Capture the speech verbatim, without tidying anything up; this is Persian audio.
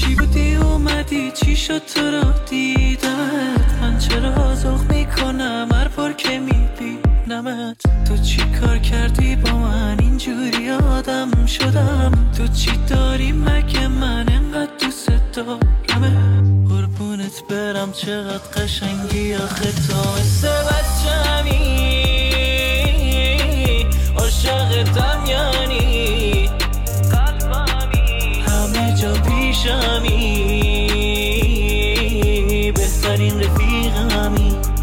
چی بودی اومدی چی شد تو رو دیدمت من چرا ذوق میکنم هر بار که میبینمت تو چی کار کردی با من اینجوری آدم شدم تو چی داری مگه من انقدر دوست دارمه قربونت برم چقدر قشنگی آخه تو مثل بچه‌می عاشقتم یعنی قلبمی همه جا پیشمی بهترین رفیقمی